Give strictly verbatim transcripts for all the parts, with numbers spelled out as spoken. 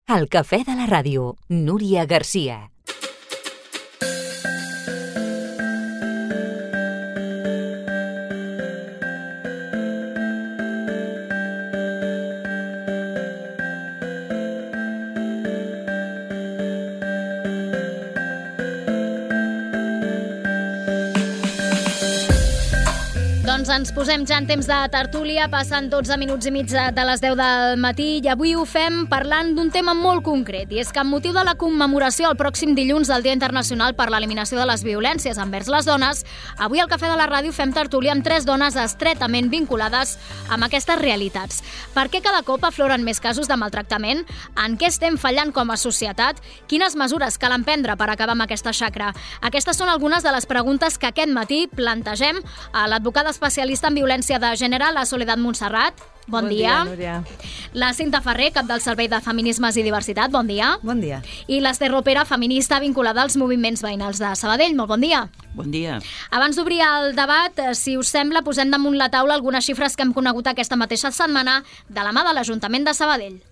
Al Cafè de la Ràdio, Núria Garcia. Doncs ens posem ja en temps de tertúlia, passen dotze minuts i mig de les deu del matí i avui ho fem parlant d'un tema molt concret, i és que amb motiu de la commemoració el pròxim dilluns del Dia Internacional per l'Eliminació de les Violències envers les dones, avui al Cafè de la Ràdio fem tertúlia amb tres dones estretament vinculades amb aquestes realitats. Per què cada cop afloren més casos de maltractament? En què estem fallant com a societat? Quines mesures cal emprendre per acabar amb aquesta xacra? Aquestes són algunes de les preguntes que aquest matí plantegem a l'advocada especialista en violència de gènere, la Soledad Montserrat. Bon, bon dia. dia, Núria. La Cinta Ferrer, cap del Servei de Feminismes i Diversitat. Bon dia. Bon dia. I l'Ester Ropera, feminista vinculada als moviments veïnals de Sabadell. Molt bon dia. Bon dia. Abans d'obrir el debat, si us sembla, posem damunt la taula algunes xifres que hem conegut aquesta mateixa setmana de la mà de l'Ajuntament de Sabadell.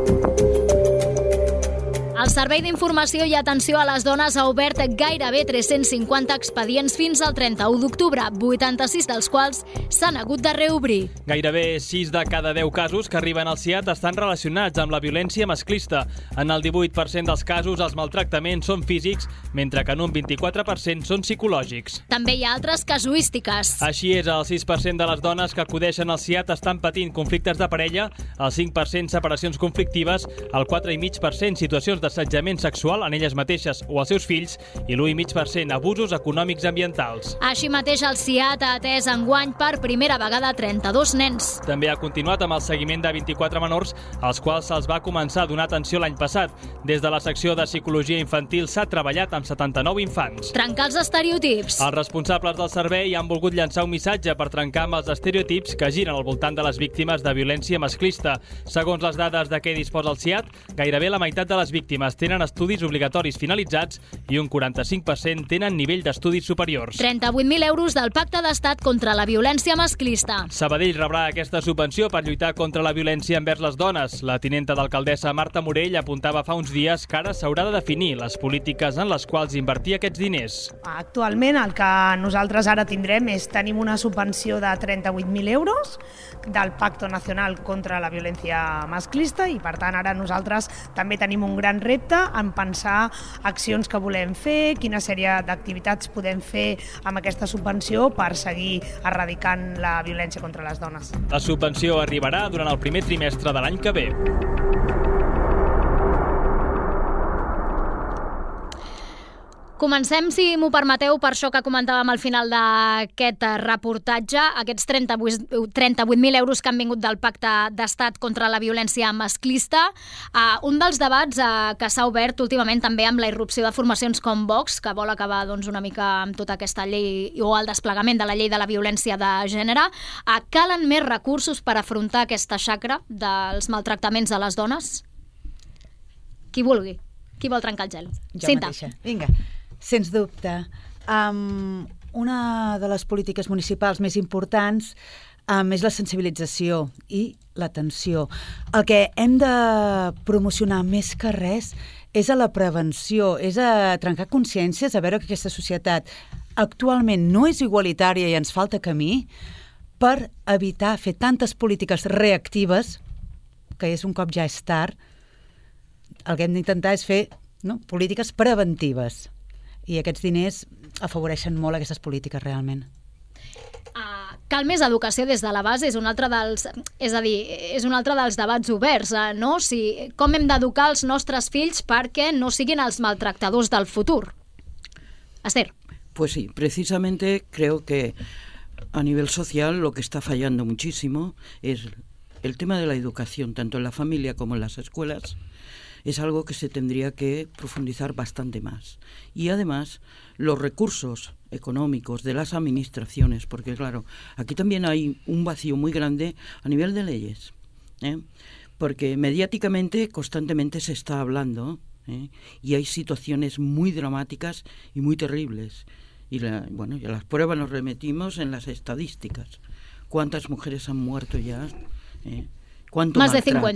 El Servei d'Informació i Atenció a les Dones ha obert gairebé tres-cents cinquanta expedients fins al trenta-u d'octubre, vuitanta-sis dels quals s'han hagut de reobrir. Gairebé sis de cada deu casos que arriben al C I A T estan relacionats amb la violència masclista. En el divuit per cent dels casos, els maltractaments són físics, mentre que en un vint-i-quatre per cent són psicològics. També hi ha altres casuístiques. Així és, el sis per cent de les dones que acudeixen al C I A T estan patint conflictes de parella, el cinc per cent separacions conflictives, el quatre coma cinc per cent situacions d'assetjament sexual en elles mateixes o als seus fills i l'u coma cinc per cent abusos econòmics i ambientals. Així mateix, el C I A T ha atès enguany per primera vegada trenta-dos nens. També ha continuat amb el seguiment de vint-i-quatre menors, als quals se'ls va començar a donar atenció l'any passat. Des de la secció de Psicologia Infantil s'ha treballat amb setanta-nou infants. Trencar els estereotips. Els responsables del servei han volgut llançar un missatge per trencar amb els estereotips que giren al voltant de les víctimes de violència masclista. Segons les dades de què disposa el C I A T, gairebé la meitat de les víctimes tenen estudis obligatoris finalitzats i un quaranta-cinc per cent tenen nivell d'estudis superiors. trenta-vuit mil euros del Pacte d'Estat contra la violència masclista. Sabadell rebrà aquesta subvenció per lluitar contra la violència envers les dones. La tinenta d'alcaldessa Marta Morell apuntava fa uns dies que ara s'haurà de definir les polítiques en les quals invertir aquests diners. Actualment el que nosaltres ara tindrem és tenim una subvenció de trenta-vuit mil euros del Pacto Nacional contra la Violència Masclista i per tant ara nosaltres també tenim un gran repte en pensar accions que volem fer, quina sèrie d'activitats podem fer amb aquesta subvenció per seguir erradicant la violència contra les dones. La subvenció arribarà durant el primer trimestre de l'any que ve. Comencem, si m'ho permeteu, per això que comentàvem al final d'aquest reportatge, aquests trenta-vuit mil euros que han vingut del Pacte d'Estat contra la violència masclista. Uh, un dels debats uh, que s'ha obert últimament també amb la irrupció de formacions com Vox, que vol acabar doncs, una mica amb tota aquesta llei o el desplegament de la llei de la violència de gènere. Uh, calen més recursos per afrontar aquesta xacra dels maltractaments a les dones? Qui vulgui. Qui vol trencar el gel? Jo Cinta. mateixa. Vinga. Sens dubte, um, una de les polítiques municipals més importants um, és la sensibilització i l'atenció. El que hem de promocionar més que res és a la prevenció, és a trencar consciències, a veure que aquesta societat actualment no és igualitària i ens falta camí per evitar fer tantes polítiques reactives, que és un cop ja és tard. El que hem d'intentar és fer no, polítiques preventives. I aquests diners afavoreixen molt aquestes polítiques realment. Uh, cal més educació des de la base, és un altre dels, és a dir, és un altre dels debats oberts, uh, no? Si, com hem d'educar els nostres fills perquè no siguin els maltractadors del futur? Esther. Pues sí, precisamente creo que a nivel social lo que está fallando muchísimo es el tema de la educación, tanto en la familia como en las escuelas. Es algo que se tendría que profundizar bastante más. Y además, los recursos económicos de las administraciones, porque claro, aquí también hay un vacío muy grande a nivel de leyes, ¿eh? Porque mediáticamente constantemente se está hablando, ¿eh? Y hay situaciones muy dramáticas y muy terribles. Y la, bueno, y a las pruebas nos remitimos en las estadísticas. ¿Cuántas mujeres han muerto ya? ¿Eh? ¿Cuánto Más maltrato? de cincuenta.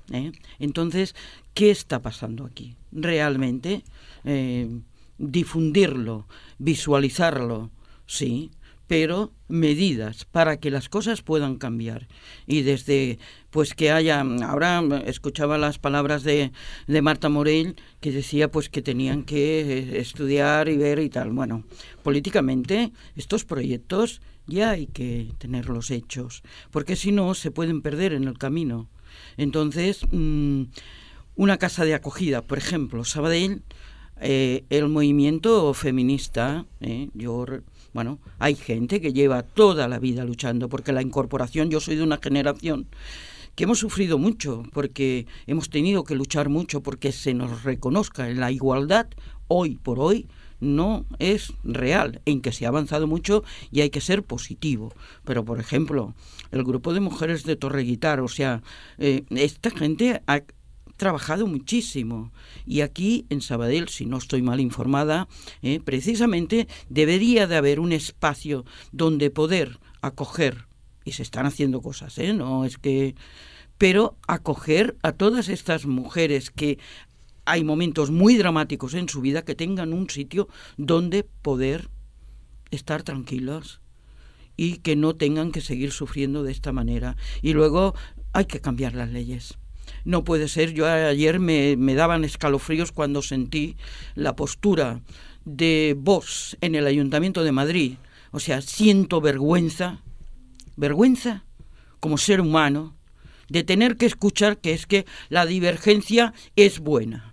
¿eh? Entonces, ¿qué está pasando aquí? Realmente, eh, difundirlo, visualizarlo, sí, pero medidas para que las cosas puedan cambiar. Y desde, pues que haya, ahora escuchaba las palabras de, de Marta Morell, que decía pues que tenían que estudiar y ver y tal. Bueno, políticamente estos proyectos ya hay que tenerlos hechos, porque si no se pueden perder en el camino. Entonces, mmm, una casa de acogida, por ejemplo, Sabadell, eh, el movimiento feminista, eh, yo... Bueno, hay gente que lleva toda la vida luchando porque la incorporación, yo soy de una generación que hemos sufrido mucho, porque hemos tenido que luchar mucho porque se nos reconozca en la igualdad, hoy por hoy no es real, en que se ha avanzado mucho y hay que ser positivo. Pero, por ejemplo, el grupo de mujeres de Torreguitar, o sea, eh, esta gente ha trabajado muchísimo, y aquí en Sabadell, si no estoy mal informada, eh, precisamente debería de haber un espacio donde poder acoger, y se están haciendo cosas, eh, no es que, pero acoger a todas estas mujeres que hay momentos muy dramáticos en su vida, que tengan un sitio donde poder estar tranquilas y que no tengan que seguir sufriendo de esta manera. Y luego hay que cambiar las leyes. No puede ser, yo ayer me, me daban escalofríos cuando sentí la postura de Vox en el Ayuntamiento de Madrid. O sea, siento vergüenza, vergüenza como ser humano, de tener que escuchar que es que la divergencia es buena.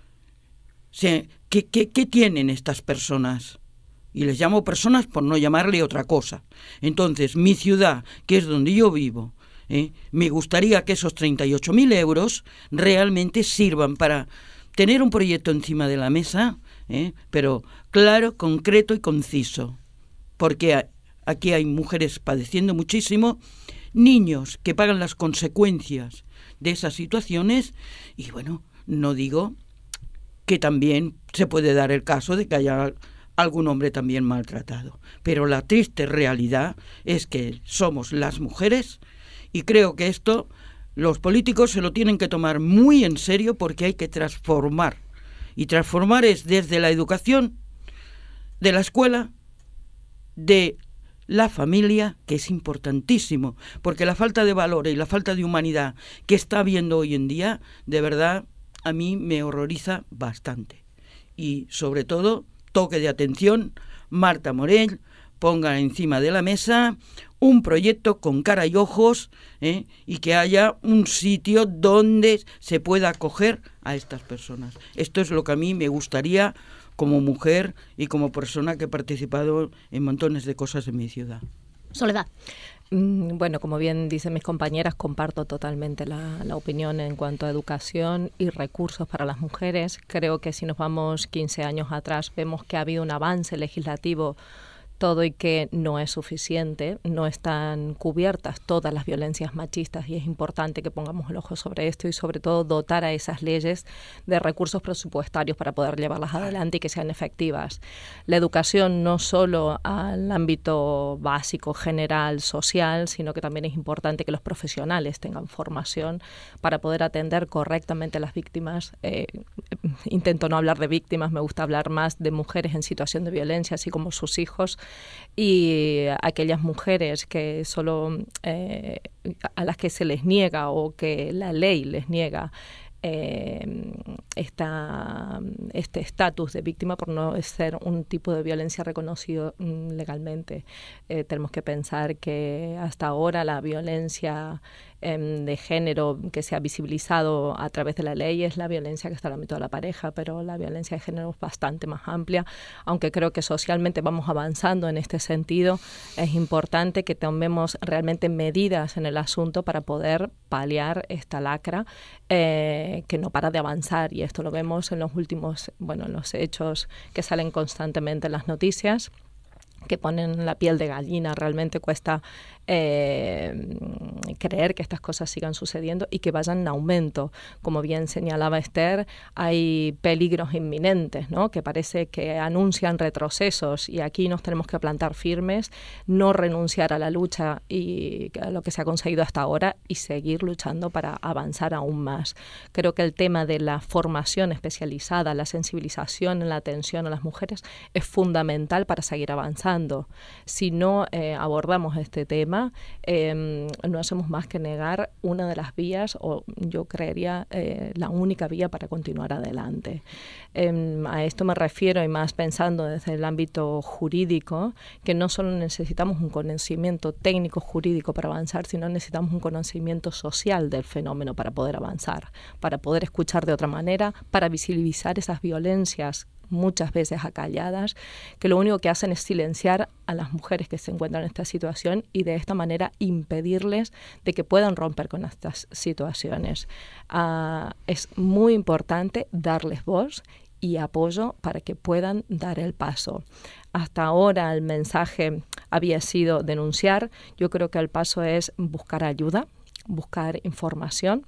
O sea, ¿qué, qué, qué tienen estas personas? Y les llamo personas por no llamarle otra cosa. Entonces, mi ciudad, que es donde yo vivo, ¿Eh? me gustaría que esos treinta y ocho mil euros realmente sirvan para tener un proyecto encima de la mesa, ¿eh? pero claro, concreto y conciso, porque aquí hay mujeres padeciendo muchísimo, niños que pagan las consecuencias de esas situaciones, y bueno, no digo que también se puede dar el caso de que haya algún hombre también maltratado, pero la triste realidad es que somos las mujeres. Y creo que esto los políticos se lo tienen que tomar muy en serio, porque hay que transformar. Y transformar es desde la educación, de la escuela, de la familia, que es importantísimo, porque la falta de valores y la falta de humanidad que está habiendo hoy en día, de verdad, a mí me horroriza bastante. Y sobre todo, toque de atención, Marta Morell, ponga encima de la mesa un proyecto con cara y ojos, ¿eh? y que haya un sitio donde se pueda acoger a estas personas. Esto es lo que a mí me gustaría como mujer y como persona que he participado en montones de cosas en mi ciudad. Soledad. Bueno, como bien dicen mis compañeras, comparto totalmente la, la opinión en cuanto a educación y recursos para las mujeres. Creo que si nos vamos quince años atrás, vemos que ha habido un avance legislativo todo y que no es suficiente, no están cubiertas todas las violencias machistas, y es importante que pongamos el ojo sobre esto y sobre todo dotar a esas leyes de recursos presupuestarios para poder llevarlas adelante y que sean efectivas. La educación no solo al ámbito básico, general, social, sino que también es importante que los profesionales tengan formación para poder atender correctamente a las víctimas. Eh, intento no hablar de víctimas, me gusta hablar más de mujeres en situación de violencia, así como sus hijos, y aquellas mujeres que solo eh, a las que se les niega o que la ley les niega eh, esta, este estatus de víctima por no ser un tipo de violencia reconocido mm, legalmente. Eh, tenemos que pensar que hasta ahora la violencia eh, de género que se ha visibilizado a través de la ley es la violencia que está en el ámbito de la pareja, pero la violencia de género es bastante más amplia, aunque creo que socialmente vamos avanzando en este sentido. Es importante que tomemos realmente medidas en el asunto para poder paliar esta lacra eh, que no para de avanzar, y esto lo vemos en los últimos, bueno, en los hechos que salen constantemente en las noticias, que ponen la piel de gallina. Realmente cuesta eh, creer que estas cosas sigan sucediendo y que vayan en aumento. Como bien señalaba Esther, hay peligros inminentes, ¿no?, que parece que anuncian retrocesos, y aquí nos tenemos que plantar firmes, no renunciar a la lucha y a lo que se ha conseguido hasta ahora y seguir luchando para avanzar aún más. Creo que el tema de la formación especializada, la sensibilización en la atención a las mujeres es fundamental para seguir avanzando. Si no eh, abordamos este tema, eh, no hacemos más que negar una de las vías, o yo creería eh, la única vía para continuar adelante. Eh, a esto me refiero, y más pensando desde el ámbito jurídico, que no solo necesitamos un conocimiento técnico jurídico para avanzar, sino necesitamos un conocimiento social del fenómeno para poder avanzar, para poder escuchar de otra manera, para visibilizar esas violencias muchas veces acalladas, que lo único que hacen es silenciar a las mujeres que se encuentran en esta situación y de esta manera impedirles de que puedan romper con estas situaciones. Uh, es muy importante darles voz y apoyo para que puedan dar el paso. Hasta ahora el mensaje había sido denunciar. Yo creo que el paso es buscar ayuda, buscar información,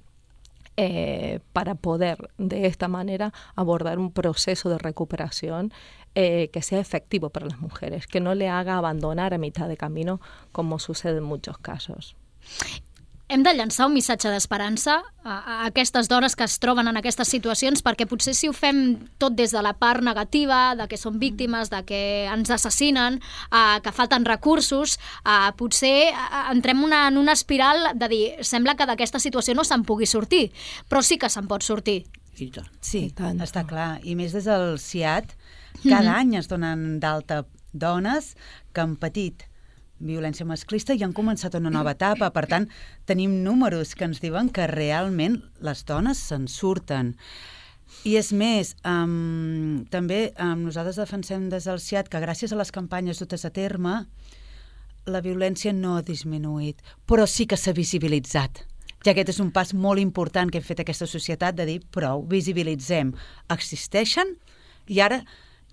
Eh, para poder de esta manera abordar un proceso de recuperación eh, que sea efectivo para las mujeres, que no le haga abandonar a mitad de camino, como sucede en muchos casos. Hem de llançar un missatge d'esperança a, a aquestes dones que es troben en aquestes situacions, perquè potser si ho fem tot des de la part negativa, de que són víctimes, de que ens assassinen, eh, que falten recursos, eh, potser entrem una, en una espiral de dir, sembla que d'aquesta situació no se'n pugui sortir, però sí que se'n pot sortir. I tant. Sí, I tant. està clar. I més des del C I A T, cada Mhm. any es donen d'alta dones que han patit violència masclista i han començat una nova etapa. Per tant, tenim números que ens diuen que realment les dones se'n surten. I és més, um, també um, nosaltres defensem des del C I A T que gràcies a les campanyes dutes a terme la violència no ha disminuït, però sí que s'ha visibilitzat. I aquest és un pas molt important que hem fet aquesta societat, de dir prou, visibilitzem, existeixen i ara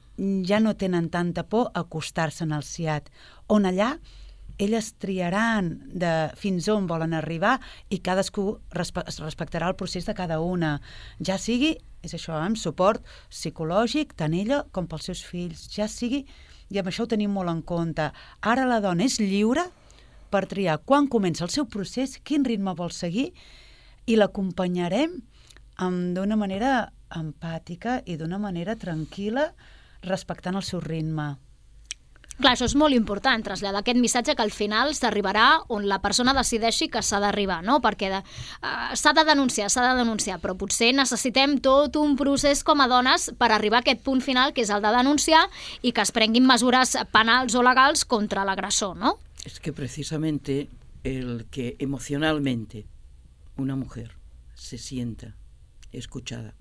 ja no tenen tanta por a acostar-se'n al C I A T, on allà elles triaran de fins on volen arribar i cadascú respe respectarà el procés de cada una, ja sigui, és això, amb suport psicològic, tant ella com pels seus fills, ja sigui, i amb això ho tenim molt en compte. Ara la dona és lliure per triar quan comença el seu procés, quin ritme vol seguir, i l'acompanyarem d'una manera empàtica i d'una manera tranquil·la, respectant el seu ritme. Clar, això és molt important, traslladar aquest missatge que al final s'arribarà on la persona decideixi que s'ha d'arribar, no? Perquè uh, s'ha de denunciar, s'ha de denunciar, però potser necessitem tot un procés com a dones per arribar a aquest punt final, que és el de denunciar i que es prenguin mesures penals o legals contra l'agressor, ¿no? Es que precisamente el que emocionalmente una mujer se sienta escuchada,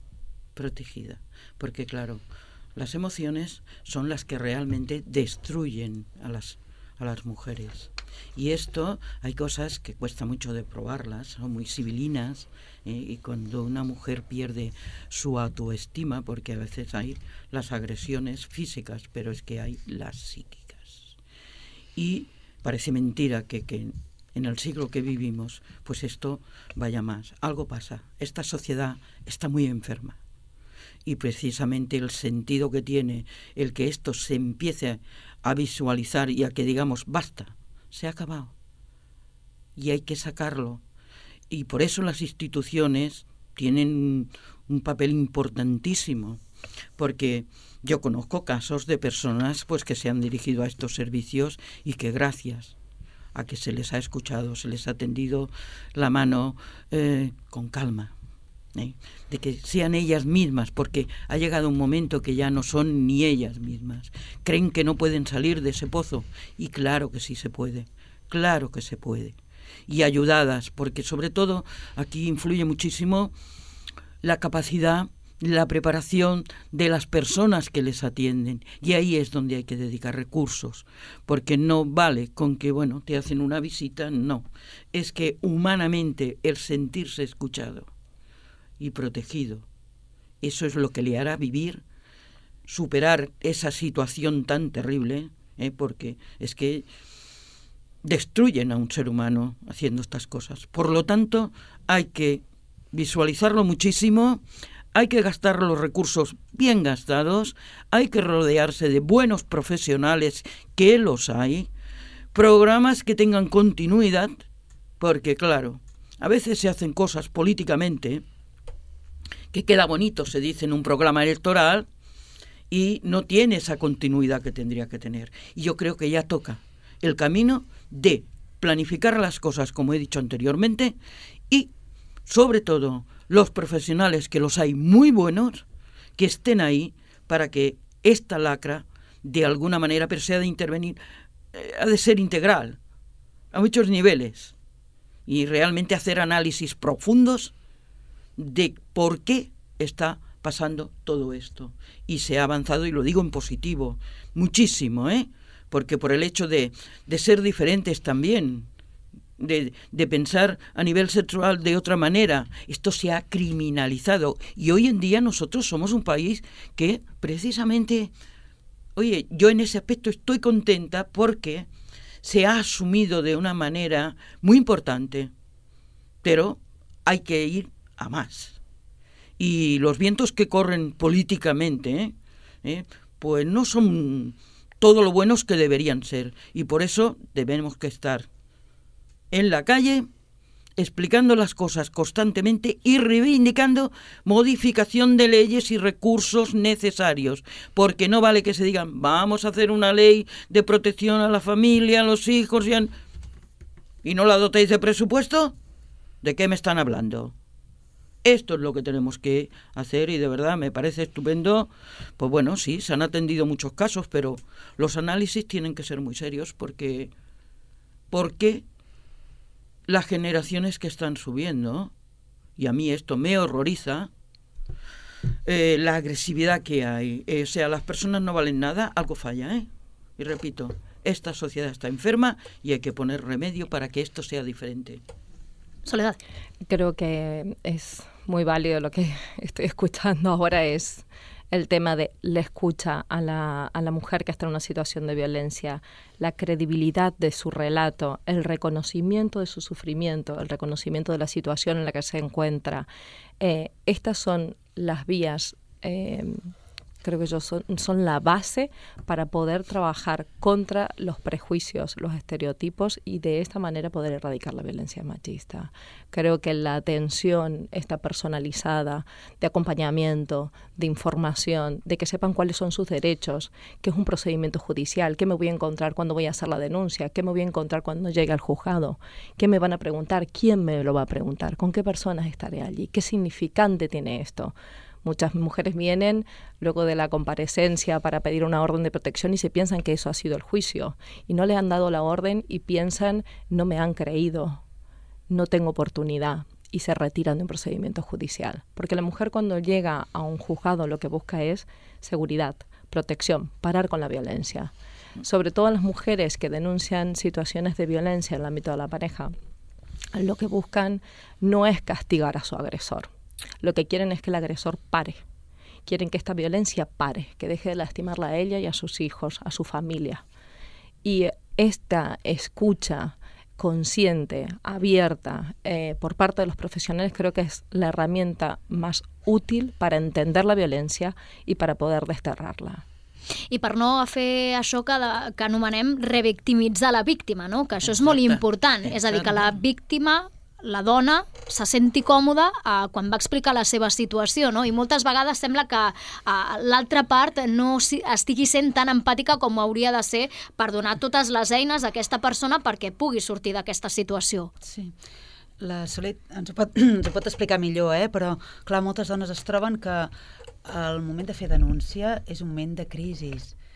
protegida, porque claro, las emociones son las que realmente destruyen a las, a las mujeres. Y esto, hay cosas que cuesta mucho de probarlas, son muy civilinas, ¿eh? Y cuando una mujer pierde su autoestima, porque a veces hay las agresiones físicas, pero es que hay las psíquicas. Y parece mentira que, que en el siglo que vivimos, pues esto vaya más. Algo pasa. Esta sociedad está muy enferma. Y precisamente el sentido que tiene el que esto se empiece a visualizar y a que digamos, basta, se ha acabado. Y hay que sacarlo. Y por eso las instituciones tienen un papel importantísimo. Porque yo conozco casos de personas pues que se han dirigido a estos servicios y que gracias a que se les ha escuchado, se les ha tendido la mano eh, con calma. ¿Eh? De que sean ellas mismas, porque ha llegado un momento que ya no son ni ellas mismas, creen que no pueden salir de ese pozo, y claro que sí se puede, claro que se puede, y ayudadas, porque sobre todo aquí influye muchísimo la capacidad, la preparación de las personas que les atienden, y ahí es donde hay que dedicar recursos, porque no vale con que, bueno, te hacen una visita, no, es que humanamente el sentirse escuchado y protegido, eso es lo que le hará vivir, superar esa situación tan terrible, ¿eh? Porque es que destruyen a un ser humano haciendo estas cosas. Por lo tanto, hay que visualizarlo muchísimo, hay que gastar los recursos bien gastados, hay que rodearse de buenos profesionales, que los hay, programas que tengan continuidad, porque claro, a veces se hacen cosas políticamente que queda bonito, se dice en un programa electoral, y no tiene esa continuidad que tendría que tener. Y yo creo que ya toca el camino de planificar las cosas, como he dicho anteriormente, y sobre todo los profesionales, que los hay muy buenos, que estén ahí para que esta lacra, de alguna manera, pero se ha de intervenir, eh, ha de ser integral, a muchos niveles, y realmente hacer análisis profundos de por qué está pasando todo esto. Y se ha avanzado, y lo digo en positivo, muchísimo, ¿eh? Porque por el hecho de, de ser diferentes también, de, de pensar a nivel sexual de otra manera, esto se ha criminalizado. Y hoy en día nosotros somos un país que precisamente, oye, yo en ese aspecto estoy contenta porque se ha asumido de una manera muy importante, pero hay que ir a más. Y los vientos que corren políticamente, ¿eh? ¿Eh? pues no son todo lo buenos que deberían ser. Y por eso debemos que estar en la calle explicando las cosas constantemente y reivindicando modificación de leyes y recursos necesarios. Porque no vale que se digan, vamos a hacer una ley de protección a la familia, a los hijos, y, a... ¿y no la dotéis de presupuesto. ¿De qué me están hablando? Esto es lo que tenemos que hacer, y de verdad me parece estupendo. Pues bueno, sí, se han atendido muchos casos, pero los análisis tienen que ser muy serios, porque, porque las generaciones que están subiendo, y a mí esto me horroriza, eh, la agresividad que hay. Eh, o sea, las personas no valen nada, algo falla, ¿eh? Y repito, esta sociedad está enferma y hay que poner remedio para que esto sea diferente. Soledad. Creo que es muy válido lo que estoy escuchando ahora, es el tema de la escucha a la, a la mujer que está en una situación de violencia, la credibilidad de su relato, el reconocimiento de su sufrimiento, el reconocimiento de la situación en la que se encuentra. Eh, estas son las vías, eh, creo que yo son, son la base para poder trabajar contra los prejuicios, los estereotipos, y de esta manera poder erradicar la violencia machista. Creo que la atención está personalizada, de acompañamiento, de información, de que sepan cuáles son sus derechos, qué es un procedimiento judicial, qué me voy a encontrar cuando voy a hacer la denuncia, qué me voy a encontrar cuando llegue al juzgado, qué me van a preguntar, quién me lo va a preguntar, con qué personas estaré allí, qué significante tiene esto. Muchas mujeres vienen luego de la comparecencia para pedir una orden de protección y se piensan que eso ha sido el juicio. Y no le han dado la orden y piensan, no me han creído, no tengo oportunidad, y se retiran de un procedimiento judicial. Porque la mujer, cuando llega a un juzgado, lo que busca es seguridad, protección, parar con la violencia. Sobre todo las mujeres que denuncian situaciones de violencia en el ámbito de la pareja, lo que buscan no es castigar a su agresor. Lo que quieren es que el agresor pare. Quieren que esta violencia pare, que deje de lastimarla a ella y a sus hijos, a su familia. Y esta escucha consciente, abierta, eh, por parte de los profesionales, creo que es la herramienta más útil para entender la violencia y para poder desterrarla. I per no fer això que, de, que anomenem revictimitzar la víctima, no? Que això és molt important. És a dir, que la víctima, la dona, se senti còmoda eh, quan va explicar la seva situació, no? I moltes vegades sembla que eh, l'altra part no si, estigui sent tan empàtica com hauria de ser, per donar totes les eines a aquesta persona perquè pugui sortir d'aquesta situació. Sí. La Solet ens ho pot, ens ho pot explicar millor, eh? Però clar, moltes dones es troben que el moment de fer denúncia és un moment de crisi.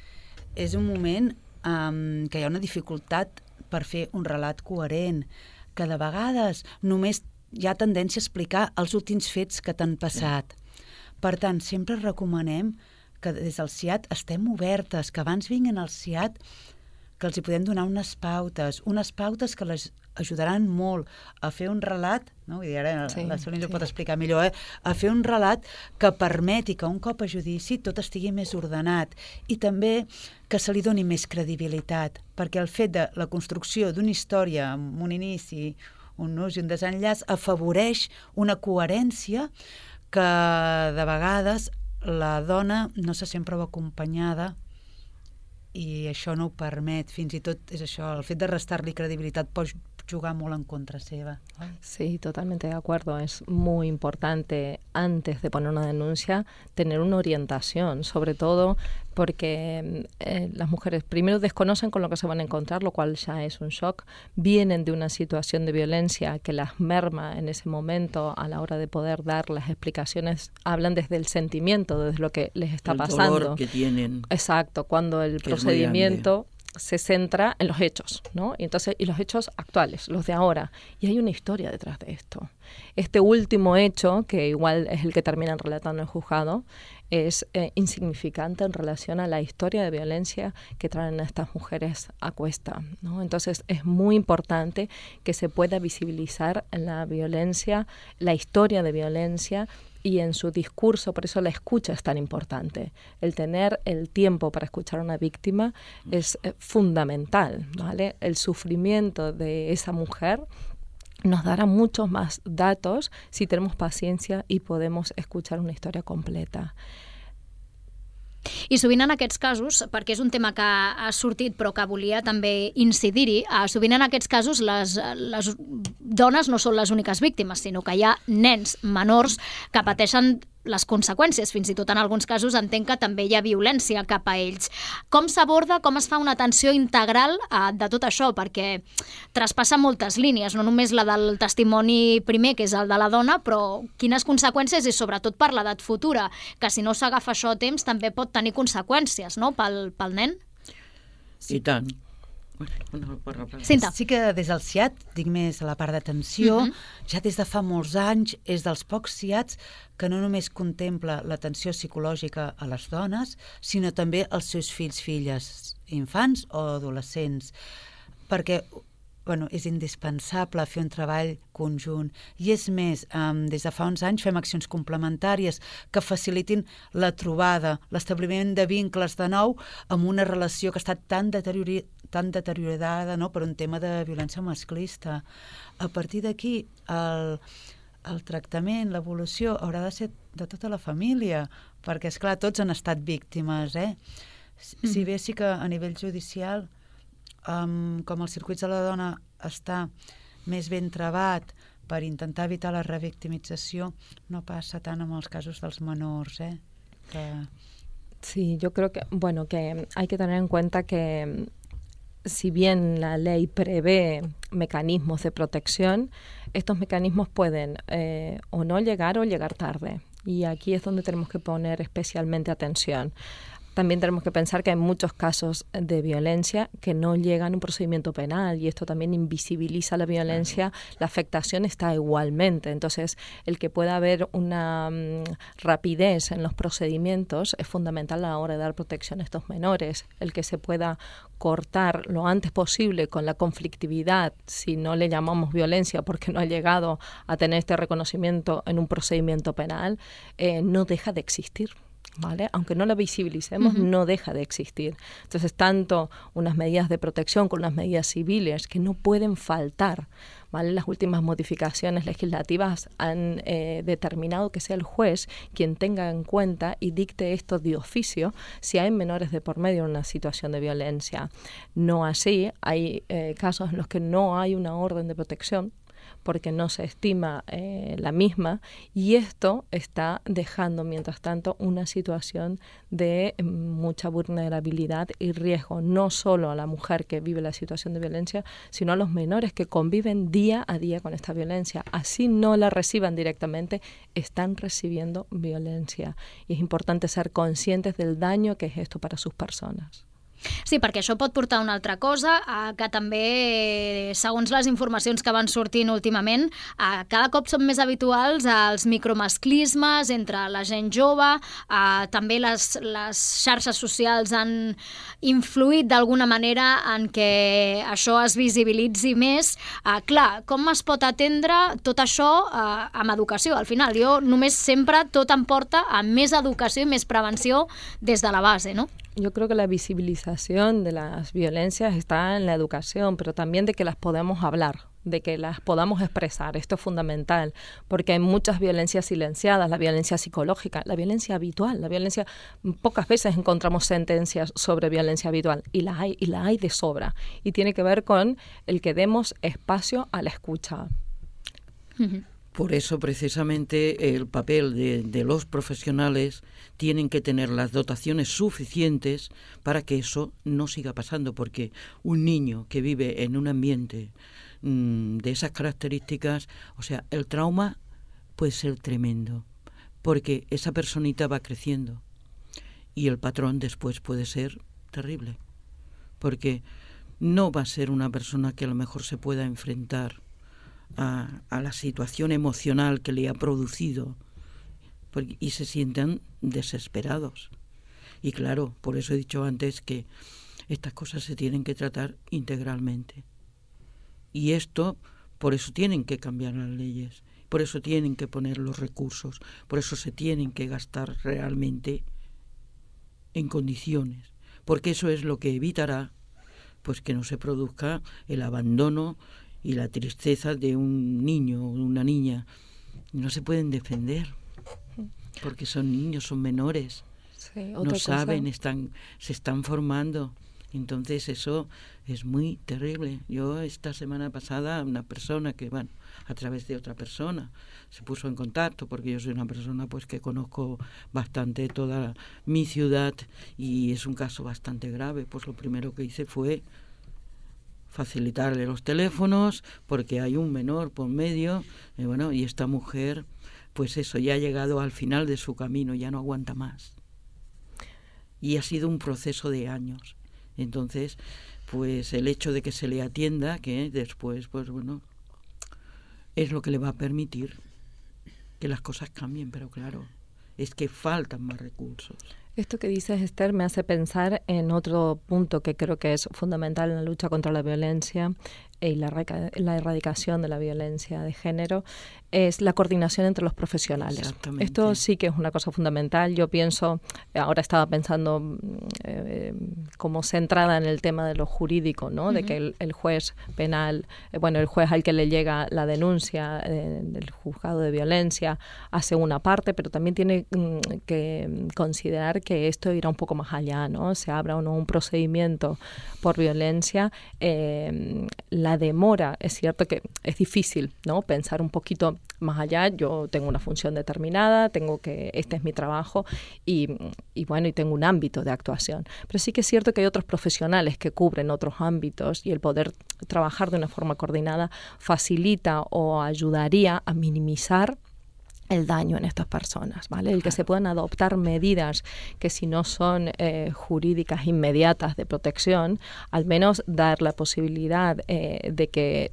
És un moment um, que hi ha una dificultat per fer un relat coherent, que de vegades només hi ha tendència a explicar els últims fets que t'han passat. Per tant, sempre recomanem que des del C I A T estem obertes, que abans vinguin al C I A T, que els hi podem donar unes pautes, unes pautes que les, ajudaran molt a fer un relat, no? Vull dir, ara sí, la Sònia sí. ho pot explicar millor, eh? A fer un relat que permeti que un cop a judici tot estigui més ordenat i també que se li doni més credibilitat, perquè el fet de la construcció d'una història amb un inici, un nus i un desenllaç afavoreix una coherència que de vegades la dona no se sent prou acompanyada i això no ho permet. Fins i tot és això, el fet de restar-li credibilitat pot jugar molt en contra seva. Sí, totalmente de acuerdo. Es muy importante, antes de poner una denuncia, tener una orientación, sobre todo porque eh, las mujeres primero desconocen con lo que se van a encontrar, lo cual ya es un shock, vienen de una situación de violencia que las merma en ese momento a la hora de poder dar las explicaciones, hablan desde el sentimiento, desde lo que les está el pasando. dolor que tienen. Exacto, cuando el procedimiento se centra en los hechos, ¿no? Y entonces, y los hechos actuales, los de ahora. Y hay una historia detrás de esto. Este último hecho, que igual es el que terminan relatando en el juzgado, es eh, insignificante en relación a la historia de violencia que traen a estas mujeres a cuesta, ¿no? Entonces, es muy importante que se pueda visibilizar la violencia, la historia de violencia, y en su discurso, por eso la escucha es tan importante. El tener el tiempo para escuchar a una víctima es eh, fundamental, ¿vale? El sufrimiento de esa mujer nos dará muchos más datos si tenemos paciencia y podemos escuchar una historia completa. I sovint en aquests casos, perquè és un tema que ha sortit però que volia també incidir-hi, eh, sovint en aquests casos les, les dones no són les úniques víctimes, sinó que hi ha nens menors que pateixen les conseqüències. Fins i tot en alguns casos entenc que també hi ha violència cap a ells. Com s'aborda, com es fa una atenció integral eh, de tot això? Perquè traspassa moltes línies, no només la del testimoni primer, que és el de la dona, però quines conseqüències i sobretot per l'edat futura, que si no s'agafa això a temps també pot tenir conseqüències, no?, pel, pel nen? Sí. I tant. Una Cinta. Sí que des del C I A T, dic més a la part d'atenció, uh-huh. ja des de fa molts anys és dels pocs C I A Ts que no només contempla l'atenció psicològica a les dones, sinó també als seus fills, filles, infants o adolescents, perquè bueno, és indispensable fer un treball conjunt. I és més, um, des de fa uns anys fem accions complementàries que facilitin la trobada, l'establiment de vincles de nou amb una relació que ha estat tan, deteriori, tan deteriorada, no?, per un tema de violència masclista. A partir d'aquí, el, el tractament, l'evolució haurà de ser de tota la família, perquè, esclar, tots han estat víctimes, eh? Si, mm. si bé sí que a nivell judicial Um, com els circuits de la dona està més ben trebat per intentar evitar la revictimització, no passa tant amb els casos dels menors, eh? Que... Sí, yo creo que, bueno, que hay que tener en cuenta que si bien la ley prevé mecanismos de protección, estos mecanismos pueden eh, o no llegar o llegar tarde. Y aquí es donde tenemos que poner especialmente atención. También tenemos que pensar que hay muchos casos de violencia que no llegan a un procedimiento penal y esto también invisibiliza la violencia, la afectación está igualmente. Entonces, el que pueda haber una um, rapidez en los procedimientos es fundamental a la hora de dar protección a estos menores. El que se pueda cortar lo antes posible con la conflictividad, si no le llamamos violencia porque no ha llegado a tener este reconocimiento en un procedimiento penal, eh, no deja de existir. ¿Vale? Aunque no la visibilicemos, uh-huh. no deja de existir. Entonces, tanto unas medidas de protección como unas medidas civiles que no pueden faltar, ¿vale? Las últimas modificaciones legislativas han eh, determinado que sea el juez quien tenga en cuenta y dicte esto de oficio si hay menores de por medio en una situación de violencia. No así, hay eh, casos en los que no hay una orden de protección porque no se estima eh, la misma, y esto está dejando, mientras tanto, una situación de eh, mucha vulnerabilidad y riesgo, no solo a la mujer que vive la situación de violencia, sino a los menores que conviven día a día con esta violencia. Así no la reciban directamente, están recibiendo violencia. Y es importante ser conscientes del daño que es esto para sus personas. Sí, perquè això pot portar a una altra cosa, eh, que també, segons les informacions que van sortint últimament, eh, cada cop són més habituals els micromasclismes entre la gent jove, eh, també les, les xarxes socials han influït d'alguna manera en què això es visibilitzi més. Eh, clar, com es pot atendre tot això eh, amb educació? Al final, jo només sempre tot em porta a més educació i més prevenció des de la base, ¿no? Yo creo que la visibilización de las violencias está en la educación, pero también de que las podemos hablar, de que las podamos expresar. Esto es fundamental, porque hay muchas violencias silenciadas, la violencia psicológica, la violencia habitual, la violencia... Pocas veces encontramos sentencias sobre violencia habitual, y la hay, y la hay de sobra. Y tiene que ver con el que demos espacio a la escucha. Uh-huh. Por eso, precisamente, el papel de, de los profesionales tienen que tener las dotaciones suficientes para que eso no siga pasando, porque un niño que vive en un ambiente mmm, de esas características, o sea, el trauma puede ser tremendo, porque esa personita va creciendo y el patrón después puede ser terrible, porque no va a ser una persona que a lo mejor se pueda enfrentar A, a la situación emocional que le ha producido, porque, y se sientan desesperados. Y claro, por eso he dicho antes que estas cosas se tienen que tratar integralmente. Y esto, por eso tienen que cambiar las leyes, por eso tienen que poner los recursos, por eso se tienen que gastar realmente en condiciones, porque eso es lo que evitará pues que no se produzca el abandono y la tristeza de un niño o una niña. No se pueden defender porque son niños, son menores, sí, no saben, están, se están formando. Entonces eso es muy terrible. Yo esta semana pasada, una persona que, bueno, a través de otra persona se puso en contacto, porque yo soy una persona pues que conozco bastante toda mi ciudad y es un caso bastante grave. Pues lo primero que hice fue facilitarle los teléfonos, porque hay un menor por medio, y bueno, y esta mujer, pues eso, ya ha llegado al final de su camino, ya no aguanta más. Y ha sido un proceso de años. Entonces, pues el hecho de que se le atienda, que después, pues bueno, es lo que le va a permitir que las cosas cambien, pero claro, es que faltan más recursos. Esto que dices, Esther, me hace pensar en otro punto que creo que es fundamental en la lucha contra la violencia y la, la erradicación de la violencia de género, es la coordinación entre los profesionales. Esto sí que es una cosa fundamental. Yo pienso, ahora estaba pensando eh, como centrada en el tema de lo jurídico, ¿no? Uh-huh. De que el, el juez penal, eh, bueno, el juez al que le llega la denuncia eh, del juzgado de violencia hace una parte, pero también tiene mm, que considerar que esto irá un poco más allá, ¿no? Se abra o no un procedimiento por violencia, eh, la demora, es cierto que es difícil, ¿no? Pensar un poquito más allá. Yo tengo una función determinada, tengo que, este es mi trabajo y, y bueno, y tengo un ámbito de actuación. Pero sí que es cierto que hay otros profesionales que cubren otros ámbitos y el poder trabajar de una forma coordinada facilita o ayudaría a minimizar el daño en estas personas, ¿vale? El que se puedan adoptar medidas que si no son eh, jurídicas inmediatas de protección, al menos dar la posibilidad eh, de que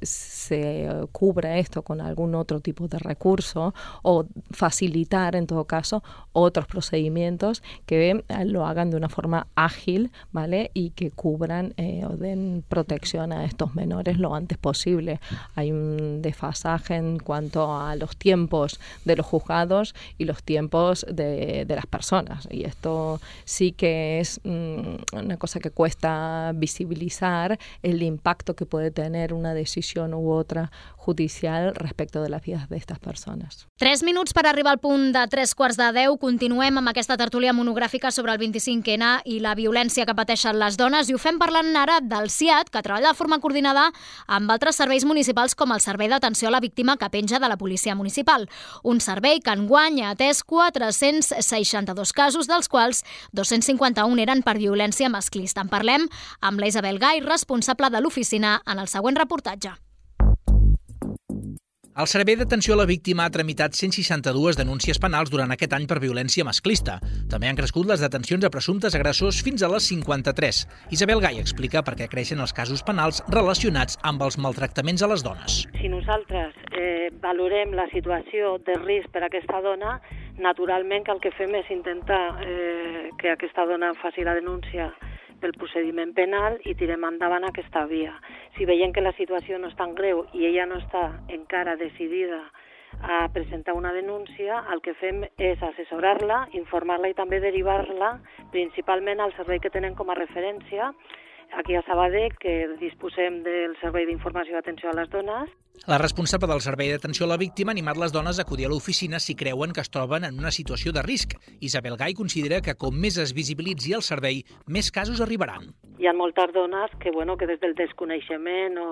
se cubra esto con algún otro tipo de recurso o facilitar, en todo caso, otros procedimientos que eh, lo hagan de una forma ágil, ¿vale? Y que cubran eh, o den protección a estos menores lo antes posible. Hay un desfasaje en cuanto a los tiempos de los juzgados y los tiempos de, de las personas, y esto sí que es mmm, una cosa que cuesta visibilizar, el impacto que puede tener una decisió u otra judicial respecte de les vides d'aquestes persones. Tres minuts per arribar al punt de tres quarts de deu. Continuem amb aquesta tertúlia monogràfica sobre el vint-i-cinc ena i la violència que pateixen les dones, i ho fem parlant ara del C I A T, que treballa de forma coordinada amb altres serveis municipals com el Servei d'Atenció a la Víctima que penja de la Policia Municipal. Un servei que enguany ha atès quatre-cents seixanta-dos casos, dels quals dos-cents cinquanta-un eren per violència masclista. En parlem amb la Isabel Gai, responsable de l'oficina, en el següent reportatge. El Servei d'Atenció a la Víctima ha tramitat cent seixanta-dues denúncies penals durant aquest any per violència masclista. També han crescut les detencions a presumptes agressors fins a les cinquanta-tres. Isabel Gai explica per què creixen els casos penals relacionats amb els maltractaments a les dones. Si nosaltres eh, valorem la situació de risc per a aquesta dona, naturalment que el que fem és intentar eh, que aquesta dona faci la denúncia pel procediment penal i tirem endavant aquesta via. Si veiem que la situació no és tan greu i ella no està encara decidida a presentar una denúncia, el que fem és assessorar-la, informar-la i també derivar-la principalment al servei que tenen com a referència aquí a Sabadell, que disposem del Servei d'Informació i Atenció a les Dones. La responsable del Servei d'Atenció a la Víctima ha animat les dones a acudir a l'oficina si creuen que es troben en una situació de risc. Isabel Gai considera que com més es visibilitzi el servei, més casos arribaran. Hi ha moltes dones que, bueno, que des del desconeixement o,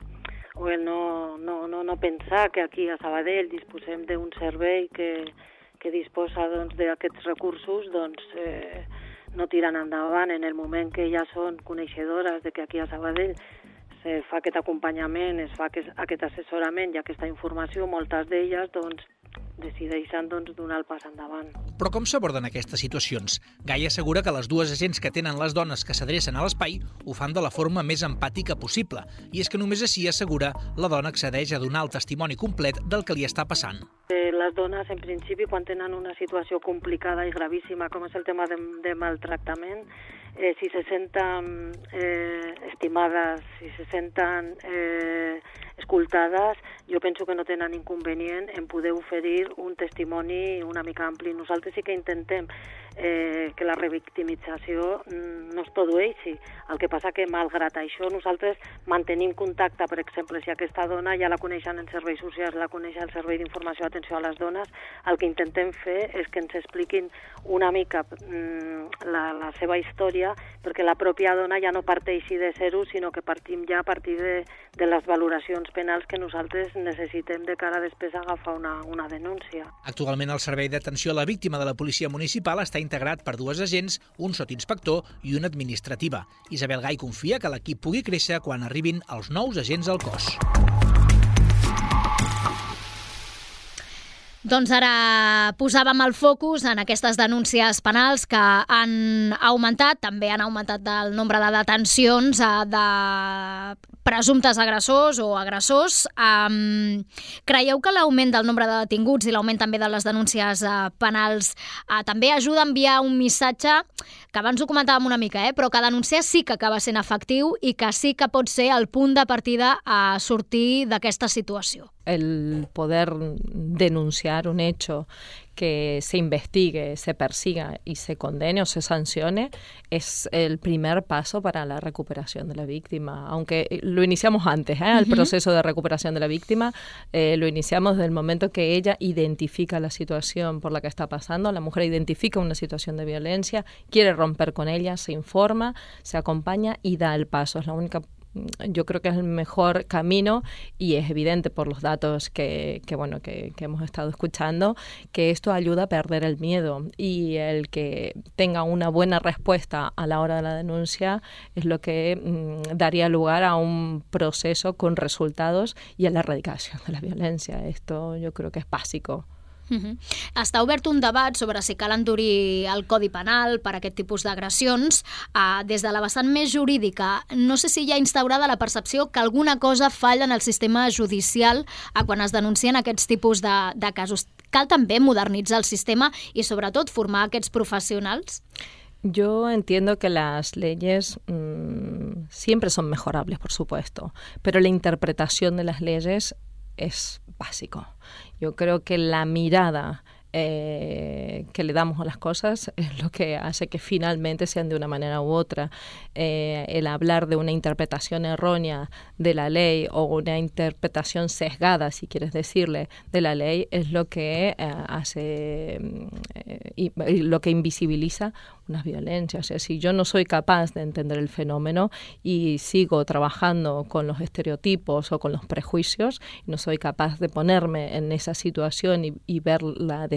o el no, no, no, no pensar que aquí a Sabadell disposem d'un servei que, que disposa doncs, d'aquests recursos, doncs, eh, no tiren endavant en el moment que ja són coneixedores de que aquí a Sabadell se fa aquest acompanyament, es fa aquest, aquest assessorament i aquesta informació, moltes d'elles doncs, decideixen doncs, donar el pas endavant. Però com s'aborden aquestes situacions? Gai assegura que les dues agents que tenen les dones que s'adrecen a l'espai ho fan de la forma més empàtica possible, i és que només així, assegura, la dona accedeix a donar el testimoni complet del que li està passant. Les dones, en principi, quan tenen una situació complicada i gravíssima, com és el tema de, de maltractament, eh, si se senten eh, estimades, si se senten eh, escoltades, jo penso que no tenen inconvenient en poder oferir un testimoni una mica ampli. Nosaltres sí que intentem eh, que la revictimització no es produeixi. El que passa que, malgrat això, nosaltres mantenim contacte, per exemple, si aquesta dona ja la coneixen en serveis socials, la coneix el Servei d'Informació i Atenció a les Dones, el que intentem fer és que ens expliquin una mica mm, la, la seva història, perquè la pròpia dona ja no parteixi de zero, sinó que partim ja a partir de, de les valoracions penals que nosaltres necessitem de cara a després agafar una, una denúncia. Actualment el Servei d'Atenció a la Víctima de la Policia Municipal està integrat per dues agents, un sotsinspector i una administrativa. Isabel Gai confia que l'equip pugui créixer quan arribin els nous agents al cos. Doncs ara posàvem el focus en aquestes denúncies penals que han augmentat, també han augmentat el nombre de detencions de presumptes agressors o agressors. Um, creieu que l'augment del nombre de detinguts i l'augment també de les denúncies uh, penals uh, també ajuda a enviar un missatge que abans ho comentàvem una mica, eh, però que denunciar sí que acaba sent efectiu i que sí que pot ser el punt de partida a sortir d'aquesta situació? El poder denunciar un hecho, que se investigue, se persiga y se condene o se sancione es el primer paso para la recuperación de la víctima. Aunque lo iniciamos antes, ¿eh? El uh-huh. proceso de recuperación de la víctima eh, lo iniciamos desde el momento que ella identifica la situación por la que está pasando. La mujer identifica una situación de violencia, quiere romper con ella, se informa, se acompaña y da el paso. Es la única yo creo que es el mejor camino y es evidente por los datos que, que, bueno, que, que hemos estado escuchando que esto ayuda a perder el miedo y el que tenga una buena respuesta a la hora de la denuncia es lo que mmm, daría lugar a un proceso con resultados y a la erradicación de la violencia. Esto yo creo que es básico. Uh-huh. Està obert un debat sobre si cal endurir el Codi Penal per a aquest tipus d'agressions. Uh, des de la vessant més jurídica, no sé si hi ha instaurada la percepció que alguna cosa falla en el sistema judicial uh, quan es denuncien aquests tipus de, de casos. Cal també modernitzar el sistema i, sobretot, formar aquests professionals? Yo entiendo que las leyes mmm, siempre son mejorables, por supuesto, pero la interpretación de las leyes es básico. Yo creo que la mirada eh, que le damos a las cosas es lo que hace que finalmente sean de una manera u otra. Eh, el hablar de una interpretación errónea de la ley o una interpretación sesgada, si quieres decirle, de la ley es lo que eh, hace eh, y, y lo que invisibiliza unas violencias. O sea, si yo no soy capaz de entender el fenómeno y sigo trabajando con los estereotipos o con los prejuicios, no soy capaz de ponerme en esa situación y, y verla desde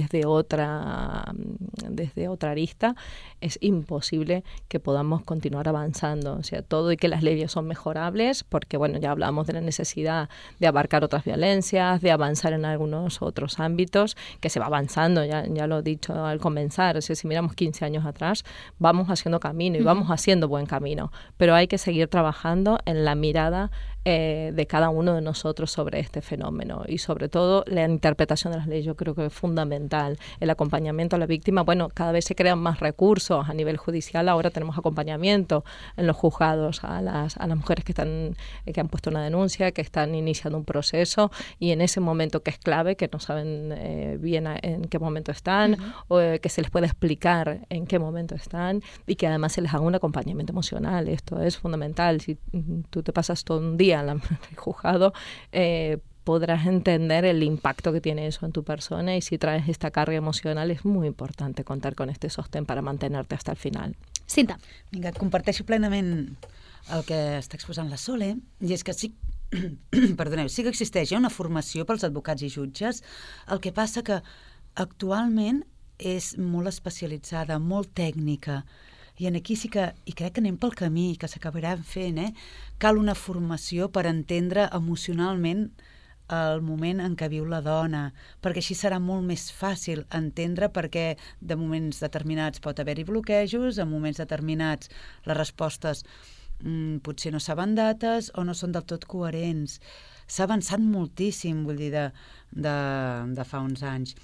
desde otra, desde otra arista, es imposible que podamos continuar avanzando. O sea, todo y que las leyes son mejorables, porque bueno, ya hablamos de la necesidad de abarcar otras violencias, de avanzar en algunos otros ámbitos, que se va avanzando, ya, ya lo he dicho al comenzar. O sea, si miramos quince años atrás, vamos haciendo camino y vamos haciendo buen camino, pero hay que seguir trabajando en la mirada eh, de cada uno de nosotros sobre este fenómeno y sobre todo la interpretación de las leyes. Yo creo que es fundamental el acompañamiento a la víctima. Bueno, cada vez se crean más recursos a nivel judicial, ahora tenemos acompañamiento en los juzgados a las, a las mujeres que están que han puesto una denuncia, que están iniciando un proceso y en ese momento que es clave, que no saben eh, bien a, en qué momento están, uh-huh. o eh, que se les puede explicar en qué momento están y que además se les haga un acompañamiento emocional. Esto es fundamental. Si tú te pasas todo un día en el juzgado, eh, podrás entender el impacto que tiene eso en tu persona, y si traes esta carga emocional és molt important contar con este sostén para mantenerte hasta el final. Cinta. Vinga, comparteixo plenament el que està exposant la Sole, i és que sí, perdoneu, sí que existeix una formació pels advocats i jutges, el que passa que actualment és molt especialitzada, molt tècnica, i en aquí sí que, i crec que anem pel camí, que s'acabarà fent, eh? Cal una formació per entendre emocionalment el moment en què viu la dona, perquè així serà molt més fàcil entendre perquè de moments determinats pot haver-hi bloquejos, en moments determinats les respostes mm, potser no saben dates o no són del tot coherents. S'ha avançat moltíssim, vull dir, de, de, de fa uns anys.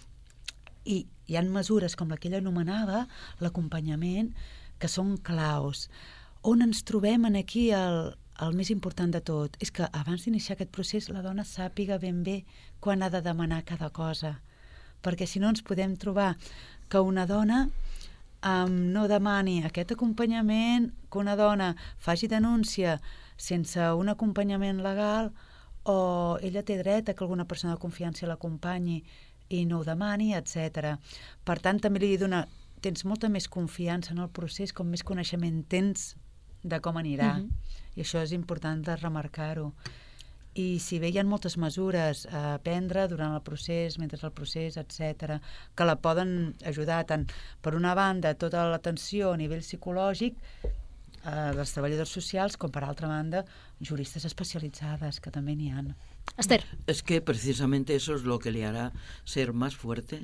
I hi ha mesures com la que ella anomenava, l'acompanyament, que són claus. On ens trobem en aquí el, el més important de tot? És que abans d'iniciar aquest procés la dona sàpiga ben bé quan ha de demanar cada cosa, perquè si no ens podem trobar que una dona um, no demani aquest acompanyament, que una dona faci denúncia sense un acompanyament legal, o ella té dret a que alguna persona de confiança l'acompanyi i no ho demani, etcètera. Per tant, també li dona tens molta més confiança en el procés, com més coneixement tens de com anirà. Uh-huh. I això és important de remarcar-ho. I si bé hi ha moltes mesures a prendre durant el procés, mentre el procés, etcètera, que la poden ajudar tant, per una banda, tota l'atenció a nivell psicològic eh, dels treballadors socials, com per altra banda, juristes especialitzades, que també n'hi ha. Esther. Es que precisamente eso es lo que le hará ser más fuerte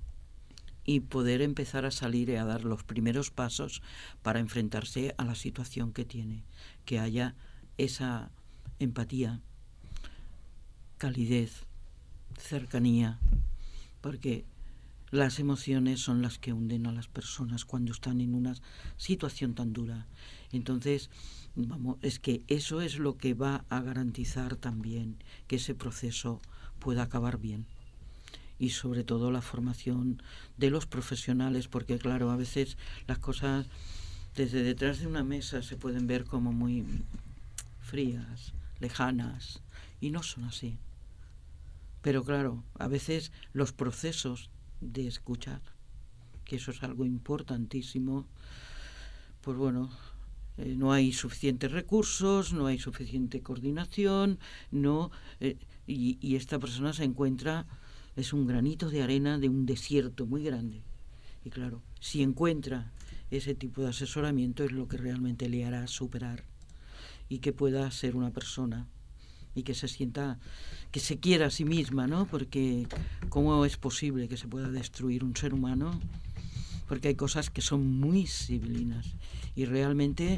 y poder empezar a salir y a dar los primeros pasos para enfrentarse a la situación que tiene, que haya esa empatía, calidez, cercanía, porque las emociones son las que hunden a las personas cuando están en una situación tan dura. Entonces, vamos, es que eso es lo que va a garantizar también que ese proceso pueda acabar bien. Y sobre todo la formación de los profesionales, porque claro, a veces las cosas desde detrás de una mesa se pueden ver como muy frías, lejanas, y no son así. Pero claro, a veces los procesos de escuchar, que eso es algo importantísimo, pues bueno, eh, no hay suficientes recursos, no hay suficiente coordinación, no eh, y, y esta persona se encuentra, es un granito de arena de un desierto muy grande. Y claro, si encuentra ese tipo de asesoramiento es lo que realmente le hará superar y que pueda ser una persona y que se sienta, que se quiera a sí misma, ¿no? Porque ¿cómo es posible que se pueda destruir un ser humano? Porque hay cosas que son muy civilinas y realmente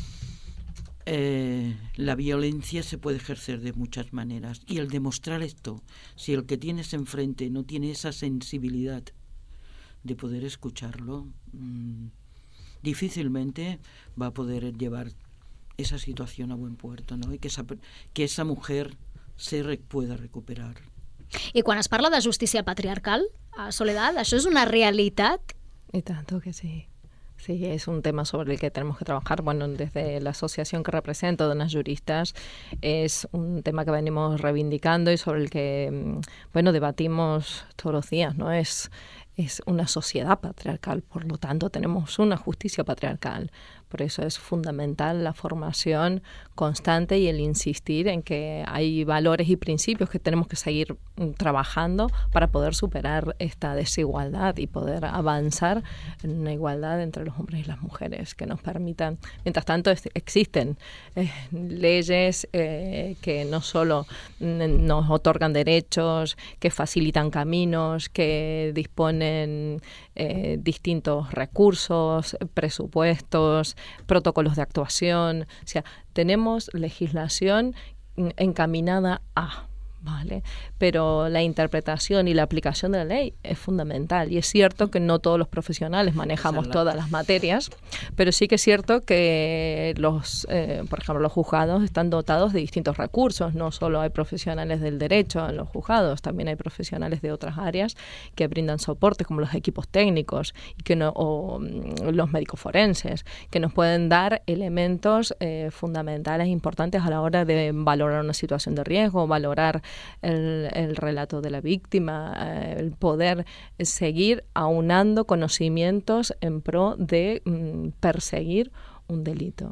Eh, la violencia se puede ejercer de muchas maneras, y el demostrar esto, si el que tienes enfrente no tiene esa sensibilidad de poder escucharlo, mmm, difícilmente va a poder llevar esa situación a buen puerto, ¿no? Y que esa, que esa mujer se re, pueda recuperar. I quan es parla de justícia patriarcal, a Soledad, això és una realitat? Y tanto que sí. Sí, es un tema sobre el que tenemos que trabajar. Bueno, desde la asociación que represento, de unas juristas, es un tema que venimos reivindicando y sobre el que, bueno, debatimos todos los días, ¿no? Es es una sociedad patriarcal, por lo tanto tenemos una justicia patriarcal. Por eso es fundamental la formación constante y el insistir en que hay valores y principios que tenemos que seguir trabajando para poder superar esta desigualdad y poder avanzar en una igualdad entre los hombres y las mujeres que nos permitan. Mientras tanto es, existen eh, leyes eh, que no solo nos otorgan derechos, que facilitan caminos, que disponen eh, distintos recursos, presupuestos, protocolos de actuación. O sea, tenemos legislación encaminada a... ¿vale? Pero la interpretación y la aplicación de la ley es fundamental. Y es cierto que no todos los profesionales manejamos todas las materias, pero sí que es cierto que los, eh, por ejemplo, los juzgados están dotados de distintos recursos. No solo hay profesionales del derecho en los juzgados, también hay profesionales de otras áreas que brindan soporte, como los equipos técnicos y que no, o los médicos forenses, que nos pueden dar elementos eh, fundamentales, importantes a la hora de valorar una situación de riesgo, valorar El, el relato de la víctima, eh, el poder seguir aunando conocimientos en pro de mm, perseguir un delito.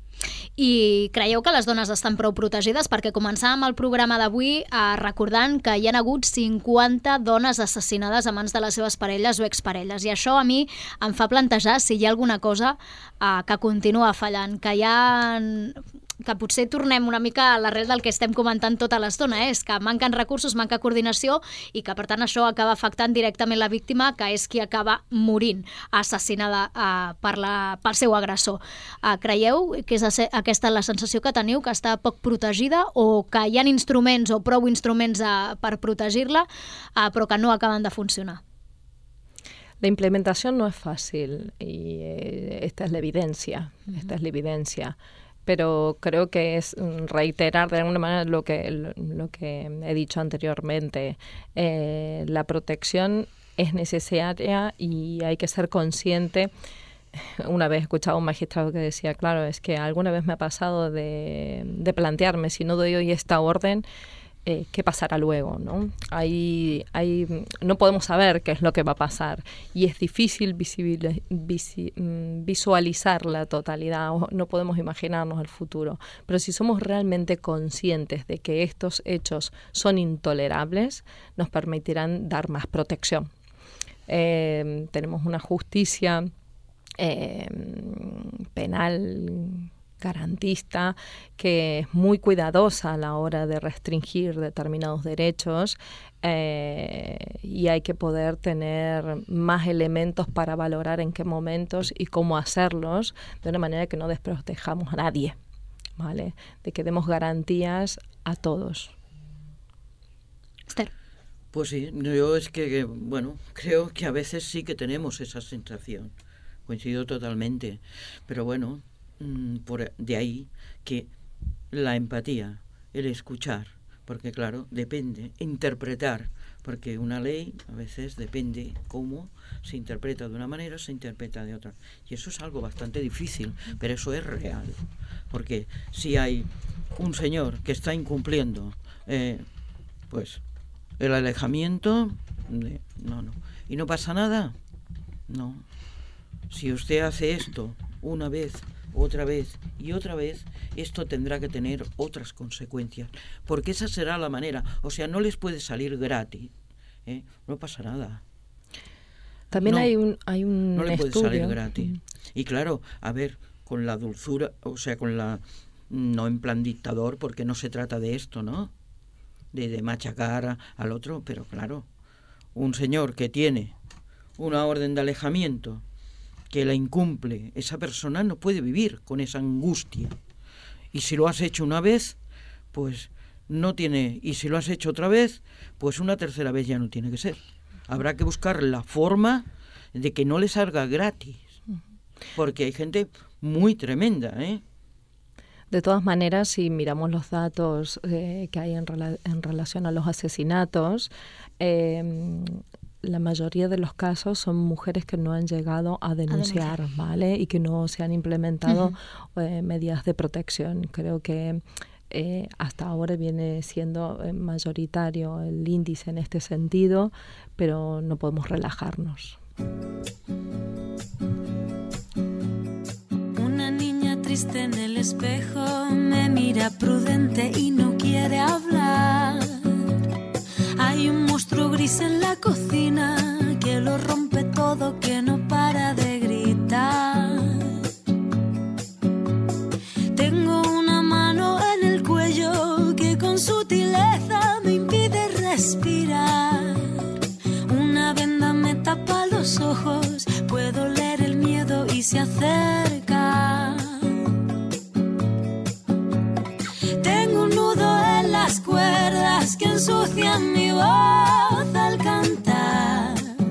I creieu que les dones estan prou protegides? Perquè començàvem el programa d'avui eh, recordant que hi ha hagut cinquanta dones assassinades a mans de les seves parelles o exparelles, i això a mi em fa plantejar si hi ha alguna cosa eh, que continua fallant, que hi ha... que potser tornem una mica a l'arrel del que estem comentant tota l'estona, eh? És que manquen recursos, manca coordinació i que per tant això acaba afectant directament la víctima, que és qui acaba morint assassinada eh, per la, pel seu agressor. Eh, creieu que és aquesta la sensació que teniu, que està poc protegida o que hi ha instruments o prou instruments eh, per protegir-la eh, però que no acaben de funcionar? La implementación no es fácil y eh, esta es la evidencia, uh-huh. esta es la evidencia. Pero creo que es reiterar de alguna manera lo que, lo que he dicho anteriormente. Eh, la protección es necesaria y hay que ser consciente. Una vez escuchaba a un magistrado que decía, claro, es que alguna vez me ha pasado de, de plantearme, si no doy hoy esta orden, Eh, qué pasará luego, ¿no? Hay, hay, no podemos saber qué es lo que va a pasar y es difícil visibil, visi, visualizar la totalidad, o no podemos imaginarnos el futuro, pero si somos realmente conscientes de que estos hechos son intolerables, nos permitirán dar más protección. Eh, tenemos una justicia eh, penal garantista, que es muy cuidadosa a la hora de restringir determinados derechos eh, y hay que poder tener más elementos para valorar en qué momentos y cómo hacerlos de una manera que no desprotejamos a nadie, ¿vale? De que demos garantías a todos. Esther. Pues sí, yo es que, bueno, creo que a veces sí que tenemos esa sensación. Coincido totalmente, pero bueno, por de ahí que la empatía, el escuchar, porque claro, depende, interpretar, porque una ley a veces depende cómo se interpreta de una manera, se interpreta de otra, y eso es algo bastante difícil, pero eso es real, porque si hay un señor que está incumpliendo eh, pues el alejamiento, de, no, no, y no pasa nada, no, si usted hace esto una vez, otra vez y otra vez, esto tendrá que tener otras consecuencias, porque esa será la manera, o sea, no les puede salir gratis, ¿eh? No pasa nada. También no, hay un hay un no le estudio. puede salir gratis. Y claro, a ver, con la dulzura, o sea, con la, no en plan dictador, porque no se trata de esto, ¿no? De, de machacar a, al otro, pero claro, un señor que tiene una orden de alejamiento que la incumple, esa persona no puede vivir con esa angustia. Y si lo has hecho una vez, pues no tiene, y si lo has hecho otra vez, pues una tercera vez ya no tiene que ser. Habrá que buscar la forma de que no le salga gratis, porque hay gente muy tremenda, ¿eh? De todas maneras, si miramos los datos eh, que hay en, rela en relación a los asesinatos, eh, la mayoría de los casos son mujeres que no han llegado a denunciar, a denunciar. ¿vale? Y que no se han implementado uh-huh. eh, medidas de protección. Creo que eh, hasta ahora viene siendo mayoritario el índice en este sentido, pero no podemos relajarnos. Una niña triste en el espejo me mira prudente y no quiere hablar. Hay un monstruo gris en la cocina que lo rompe todo, que no para de gritar. Tengo una mano en el cuello que con sutileza me impide respirar. Una venda me tapa los ojos, puedo leer el miedo y se acerca. Tengo un nudo en las cuerdas que ensucian mi voz al cantar.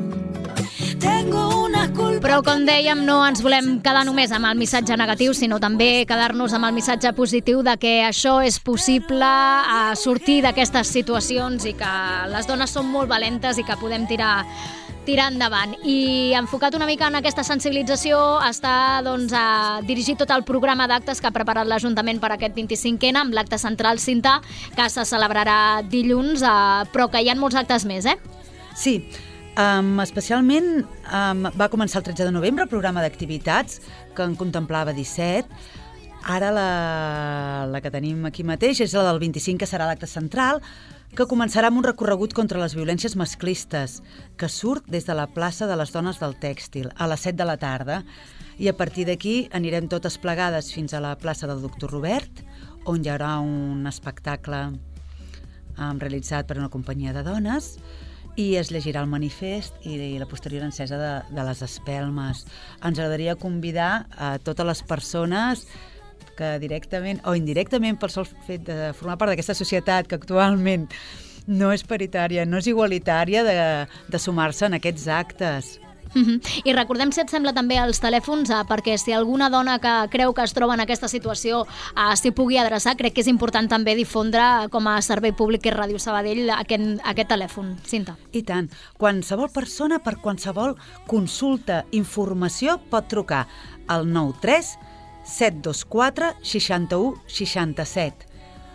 Tengo una culpa... Però, com dèiem, no ens volem quedar només amb el missatge negatiu, sinó també quedar-nos amb el missatge positiu de que això és possible, a sortir d'aquestes situacions, i que les dones són molt valentes i que podem tirar tirar endavant. I enfocat una mica en aquesta sensibilització està doncs, a dirigir tot el programa d'actes que ha preparat l'Ajuntament per aquest vint-i-cinquè amb l'acte central, Cinta, que se celebrarà dilluns, eh, però que hi ha molts actes més, eh? Sí, um, especialment um, va començar el tretze de novembre el programa d'activitats, que en contemplava disset. Ara la, la que tenim aquí mateix és la del vint-i-cinc, que serà l'acte central, que començarà amb un recorregut contra les violències masclistes, que surt des de la plaça de les Dones del Tèxtil, a les set de la tarda, i a partir d'aquí anirem totes plegades fins a la plaça del Doctor Robert, on hi haurà un espectacle um, realitzat per una companyia de dones, i es llegirà el manifest i, i la posterior encesa de, de les espelmes. Ens agradaria convidar a totes les persones que directament o indirectament pel sol fet de formar part d'aquesta societat que actualment no és paritària, no és igualitària, de, de sumar-se en aquests actes. Mm-hmm. I recordem, si et sembla, també els telèfons, eh, perquè si alguna dona que creu que es troba en aquesta situació eh, s'hi pugui adreçar, crec que és important també difondre com a servei públic que és Ràdio Sabadell aquest, aquest telèfon. Cinta. I tant. Qualsevol persona, per qualsevol consulta, informació, pot trucar al nou tres set dos quatre seixanta-u seixanta-set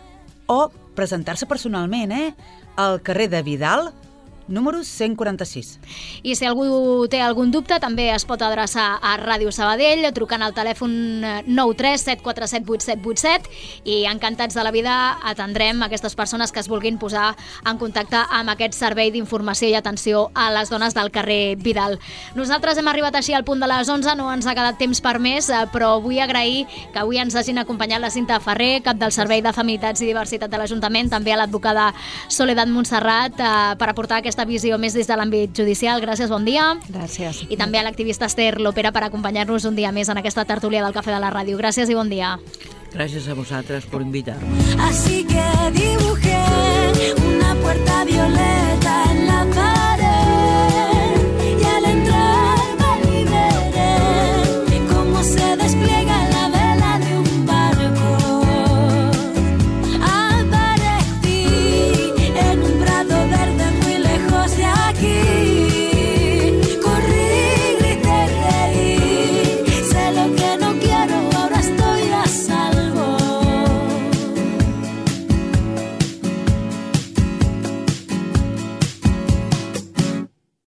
o presentar-se personalment, eh? Al carrer de Vidal, número cent quaranta-sis. I si algú té algun dubte, també es pot adreçar a Ràdio Sabadell trucant al telèfon nou tres set quatre set vuit set vuit set, i encantats de la vida atendrem aquestes persones que es vulguin posar en contacte amb aquest servei d'informació i atenció a les dones del carrer Vidal. Nosaltres hem arribat així al punt de les onze, no ens ha quedat temps per més, però vull agrair que avui ens hagin acompanyat la Cinta Ferrer, cap del Servei de Feminitats i Diversitat de l'Ajuntament, també a l'advocada Soledad Montserrat, eh, per aportar aquesta visió més des de l'àmbit judicial. Gràcies, bon dia. Gràcies. I també a l'activista Esther Lopera per acompanyar-nos un dia més en aquesta tertúlia del Cafè de la Ràdio. Gràcies i bon dia. Gràcies a vosaltres por invitar-me. Así que dibujé una puerta violeta